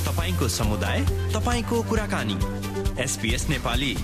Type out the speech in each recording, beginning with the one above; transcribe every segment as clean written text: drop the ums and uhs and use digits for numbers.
तपाईको समुदाय, तपाईको कुराकानी। SBS नेपाली।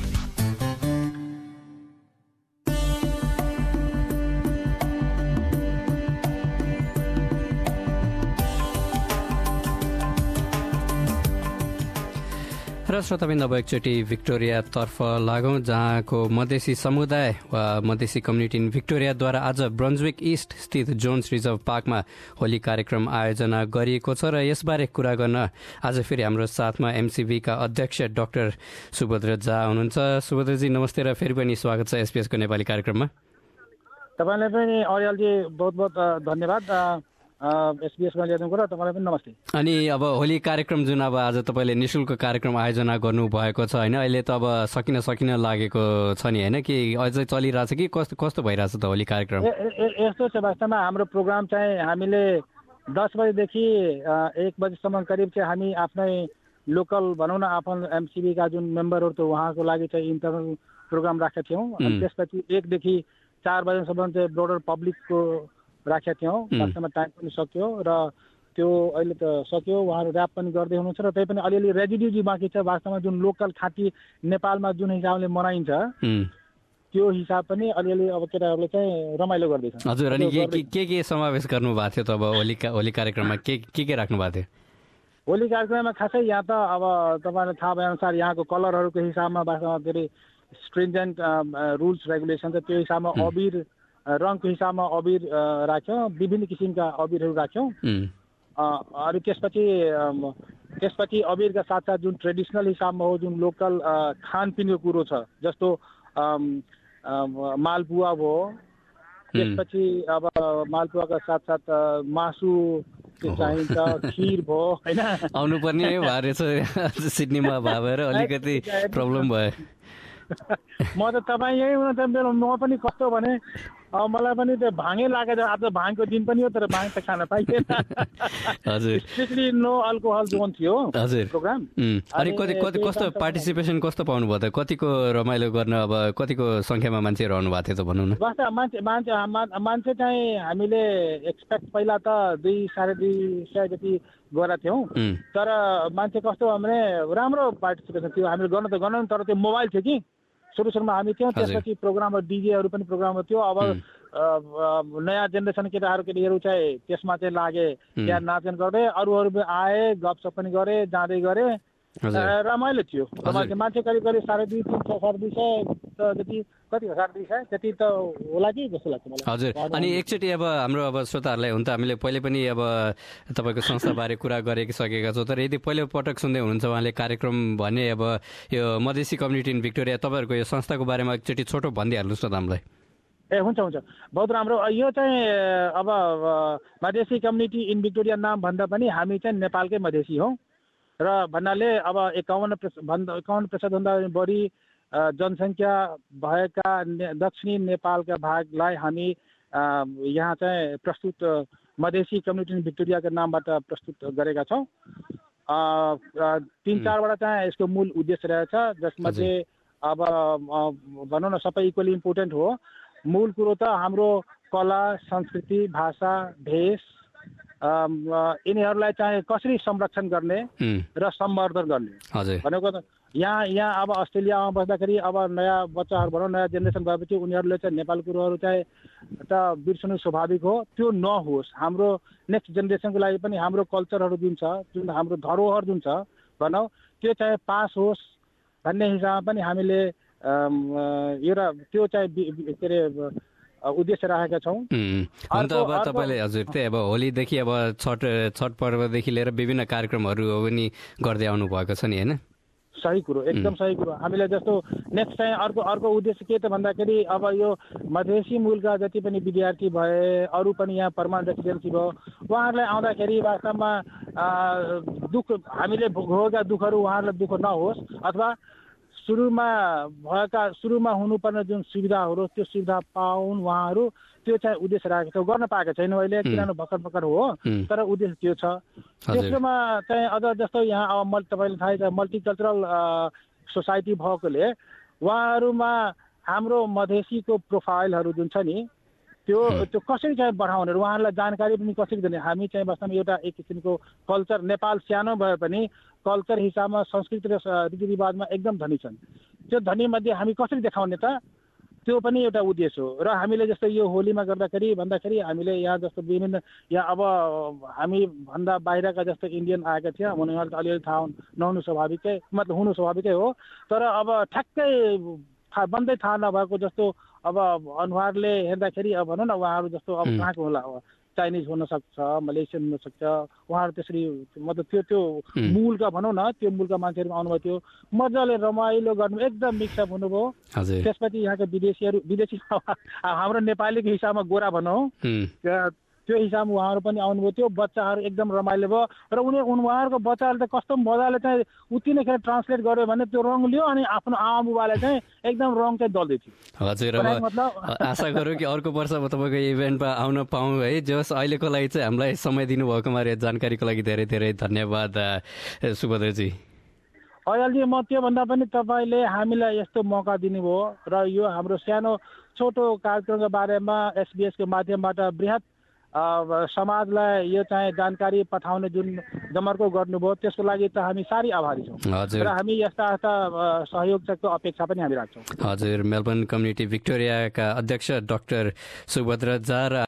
र श्रोताबिन्द अब एकचोटि भिक्टोरियातर्फ लागौं, जहाँको मधेसी समुदाय वा मधेसी कम्युनिटी इन भिक्टोरियाद्वारा आज ब्रन्जविक इस्ट स्थित जोन्स रिजर्भ पार्कमा होली कार्यक्रम आयोजना गरिएको छ। र यसबारे कुरा गर्न आज फेरि हाम्रो साथमा एमसीबीका अध्यक्ष डाक्टर सुभद्र झा हुनुहुन्छ। सुभद्रजी नमस्ते र फेरि पनि स्वागत छ एसपीएसको नेपाली कार्यक्रममा। तपाईँलाई पनि अरियालजी बहुत बहुत धन्यवाद एसपीएसमा ल्याइदिनुको र तपाईँलाई पनि नमस्ते। अनि अब होली कार्यक्रम जुन अब आज तपाईँले निःशुल्क कार्यक्रम आयोजना गर्नुभएको छ होइन, अहिले त अब सकिन लागेको छ नि होइन, कि अझै चलिरहेछ कि कस्तो भइरहेछ त होली कार्यक्रम? यस्तो छ, वास्तवमा हाम्रो प्रोग्राम चाहिँ हामीले 10 बजेदेखि 1 बजेसम्म करिब चाहिँ हामी आफ्नै लोकल भनौँ न आफ्नो एमसीबीका जुन मेम्बरहरू त उहाँको लागि चाहिँ इन्टरनल प्रोग्राम राखेका थियौँ। अनि त्यसपछि 1 देखि 4 बजेसम्म चाहिँ ब्रोडर पब्लिकको राखेका थियौँ। वास्तवमा टाइम पनि सक्यो र त्यो अहिले त सक्यो, उहाँहरू ऱ्याप पनि गर्दै हुनुहुन्छ। र त्यही पनि अलिअलि रेजिड्युजी बाँकी छ। वास्तवमा जुन लोकल खाँटी नेपालमा जुन हिसाबले मनाइन्छ त्यो हिसाब पनि अलिअलि अब केटाहरूले चाहिँ रमाइलो गर्दैछ। हजुर, अनि के समावेश गर्नुभएको थियो त अब होली कार्यक्रममा के राख्नु भएको थियो? होली कार्यक्रममा खासै यहाँ त अब तपाईँलाई थाहा भएअनुसार यहाँको कलरहरूको हिसाबमा वास्तवमा धेरै स्ट्रिन्जेन्ट रुल्स रेगुलेसन छ। त्यो हिसाबमा अबिर रङको हिसाबमा अबिर राख्यौँ, विभिन्न किसिमका अबिरहरू राख्यौँ। अनि त्यसपछि अबिरका साथसाथ जुन ट्रेडिसनल हिसाबमा हो, जुन लोकल खानपिनको कुरो छ, जस्तो मालपुवा भयो, त्यसपछि अब मालपुवाका साथसाथ मासु चाहिन्छ, खिर भयो होइन। आउनुपर्ने भएर सिडनीमा भएर अलिकति प्रब्लम भयो। म त तपाईँ यही हुन त मेरो म पनि कस्तो भने मलाई पनि त्यो भाङै लागेको। आज भाङको दिन पनि हो तर भाङ त खान पाइएन। हजुर, स्ट्रिक्टली नो अल्कोहल जोन थियो प्रोग्राम। अनि कस्तो पार्टिसिपेसन कस्तो पाउनु भयो त? कतिको रमाइलो गर्न अब कतिको संख्यामा मान्छे रहनु भएको थियो त भनौँ न? मान्छे चाहिँ हामीले एक्सपेक्ट पहिला त 200-250 जति गएका थियौँ। तर मान्छे कस्तो भने राम्रो पार्टिसिपेसन थियो। हामीले गर्न तर त्यो मोबाइल थियो कि सुरुमा हामी थियौँ। त्यसपछि प्रोग्रामहरू डिजेहरू पनि प्रोग्रामहरू थियो। अब नयाँ जेनेरेसन केटाहरू चाहिँ त्यसमा चाहिँ लागे, त्यहाँ नाचन गर्दै अरूहरू आए, गफसप पनि गरे, जाँदै गरे, रमाइलो थियो। मान्छे करिब 250-300 जति, कति 250 त्यति त होला कि जस्तो लाग्छ मलाई। हजुर, अनि एकचोटि अब हाम्रो अब श्रोताहरूलाई हुन त हामीले पहिले पनि अब तपाईँको संस्थाबारे कुरा गरिसकेका छौँ, तर यदि पहिलोपटक सुन्दै हुनुहुन्छ उहाँले कार्यक्रम भने अब यो मधेसी कम्युनिटी इन भिक्टोरिया, तपाईँहरूको यो संस्थाको बारेमा एकचोटि छोटो भनिदिइहाल्नुहोस् न त हामीलाई। हुन्छ बहुत राम्रो। यो चाहिँ अब मधेसी कम्युनिटी इन भिक्टोरिया नाम भन्दा पनि हामी चाहिँ नेपालकै मधेसी हौँ र भन्नाले अब 51% भन्दा बढी जनसङ्ख्या भएका दक्षिणी नेपालका भागलाई हामी यहाँ चाहिँ प्रस्तुत मधेसी कम्युनिटी इन भिक्टोरियाका नामबाट प्रस्तुत गरेका छौँ। 3-4वटा चाहिँ यसको मूल उद्देश्य रहेछ, जसमध्ये अब भनौँ न सबै इक्वली इम्पोर्टेन्ट हो। मूल कुरो त हाम्रो कला, संस्कृति, भाषा, भेष यिनीहरूलाई चाहिँ कसरी संरक्षण गर्ने र सम्वर्धन गर्ने भनेको त। यहाँ अब अस्ट्रेलियामा बस्दाखेरि अब नयाँ बच्चाहरू भनौँ, नयाँ जेनेरेसन भएपछि उनीहरूले चाहिँ नेपाली कुरोहरू चाहिँ त बिर्सनु स्वाभाविक हो। त्यो नहोस्, हाम्रो नेक्स्ट जेनेरेसनको लागि पनि हाम्रो कल्चरहरू जुन छ, जुन हाम्रो धरोहर जुन छ भनौँ, त्यो चाहिँ पास होस् भन्ने हिसाबमा पनि हामीले एउटा त्यो चाहिँ के अरे उद्देश्य राखेका छौँ। अन्त अब तपाईँले हजुर त्यही अब होलीदेखि अब छठ पर्वदेखि लिएर विभिन्न कार्यक्रमहरू पनि गर्दै आउनु भएको छ नि होइन? सही कुरो, एकदम सही कुरो। हामीले जस्तो नेक्स्ट चाहिँ अर्को उद्देश्य के त भन्दाखेरि अब यो मधेसी मूलका जति पनि विद्यार्थी भए, अरू पनि यहाँ पर्मानेन्ट रेसिडेन्सी भयो, उहाँहरूलाई आउँदाखेरि वास्तवमा हामीले भोगेका दुःखहरू उहाँहरूलाई दुःख नहोस्, अथवा सुरुमा हुनुपर्ने जुन सुविधाहरू त्यो सुविधा पाउन् उहाँहरू, त्यो चाहिँ उद्देश्य राखेको छ। गर्न पाएको छैन अहिले, किनभने भर्खर हो, तर उद्देश्य त्यो छ। त्यसमा चाहिँ अझ जस्तो यहाँ अब तपाईँले थाहै छ मल्टिकल्चरल सोसाइटी भएकोले उहाँहरूमा हाम्रो मधेसीको प्रोफाइलहरू जुन छ नि त्यो कसरी चाहिँ बढाउने, उहाँहरूलाई जानकारी पनि कसरी दिने। हामी चाहिँ वास्तवमा एउटा एक किसिमको कल्चर, नेपाल सानो भए पनि कल्चर हिसाबमा संस्कृति र रीतिरिवाजमा एकदम धनी छन्। त्यो धनी मध्ये हामी कसरी देखाउने त, त्यो पनि एउटा उद्देश्य हो। र हामीले जस्तो यो होलीमा भन्दाखेरि हामीले यहाँ जस्तो विभिन्न यहाँ अब हामी भन्दा बाहिरका जस्तो इन्डियन आएका थियौँ, उनीहरूलाई अलिअलि थाहा नहुनु स्वाभाविकै, मतलब हुनु स्वाभाविकै हो। तर अब ठ्याक्कै बन्दै थाहा नभएको जस्तो अब अनुहारले हेर्दाखेरि अब भनौँ न उहाँहरू जस्तो अब कहाँको होला, चाइनिज हुनसक्छ, मलेसियन हुनसक्छ, उहाँहरू त्यसरी मतलब त्यो मूलका भनौँ न त्यो मूलका मान्छेहरू आउनुभयो, त्यो मजाले रमाइलो गर्नु एकदम मिक्सअप हुनुभयो। त्यसपछि यहाँका विदेशी हाम्रो नेपालीको हिसाबमा गोरा भनौँ त्यो हिसाबमा उहाँहरू पनि आउनुभयो। त्यो बच्चाहरू एकदम रमाइलो भयो र उहाँहरूको बच्चाहरूले त कस्तो मजाले चाहिँ उति नै खेर ट्रान्सलेट गर्यो भने त्यो रङ लियो अनि आफ्नो आमा बुबाले चाहिँ एकदम रङ चाहिँ दल्दै थियो। हजुर, अब आशा गरौँ कि अर्को वर्ष तपाईँको इभेन्टमा आउन पाऊँ है। जस अहिलेको लागि चाहिँ हामीलाई समय दिनुभएकोमा जानकारीको लागि धेरै धेरै धन्यवाद सुभद्रजी। अयलजी, म त्योभन्दा पनि तपाईँले हामीलाई यस्तो मौका दिनुभयो र यो हाम्रो सानो छोटो कार्यक्रमको बारेमा SBS को माध्यमबाट बृहत समाजलाई यो चाहिँ जानकारी पठाउने जुन जमर्को गर्नुभयो त्यसको लागि त हामी साह्रै आभारी छौँ र हामी यस्ता सहयोगको अपेक्षा पनि हामी राख्छौँ। हजुर, मेलबर्न कम्युनिटी भिक्टोरियाका अध्यक्ष डाक्टर सुभद्रा जार